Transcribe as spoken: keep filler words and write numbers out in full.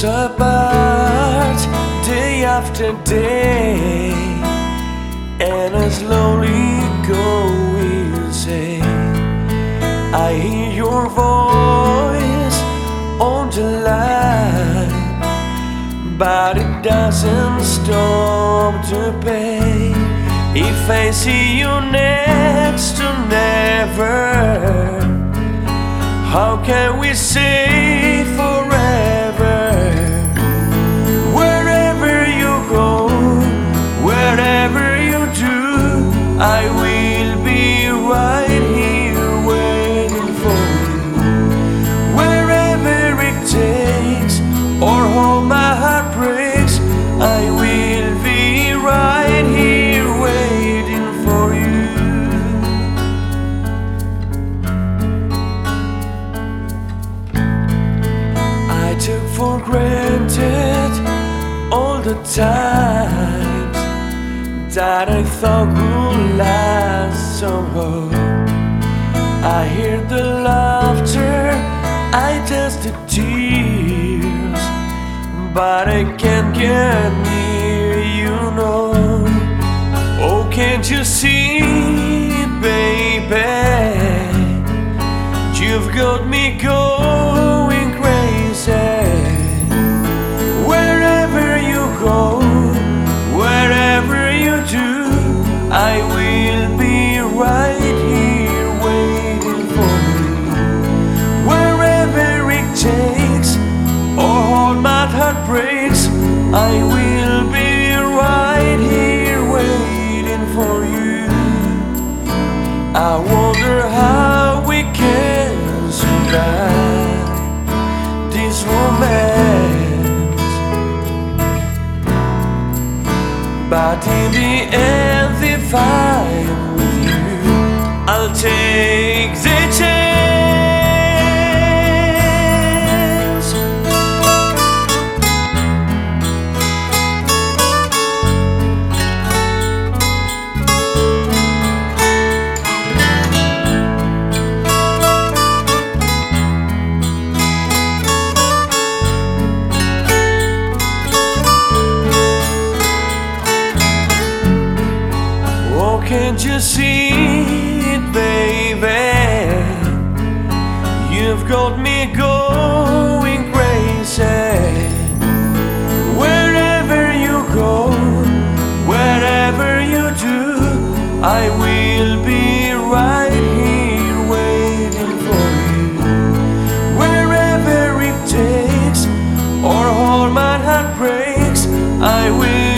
apart day after day, and I slowly go insane. I hear your voice on the line, but it doesn't stop the pain. If I see you next to never, how can we say forever? Wherever you go, wherever you do, I will be right here waiting for you. Wherever it takes, or how my heart breaks, I will be right here waiting for you. I took for granted all the times that I thought would last somehow. I hear the laughter, I taste the tears, but I can't get near you, no. Oh, can't you see it, baby? You've got me going crazy. Wherever you go, wherever you do, I will be right here waiting for you. Wherever it takes, or all my heart breaks, I will be right here waiting for you. I wonder how we can survive this romance, but in the end, if I'm with you, I'll take the chance. Can't you see it, baby? You've got me going crazy. Wherever you go, wherever you do, I will be right here waiting for you. Wherever it takes, or all my heart breaks, I will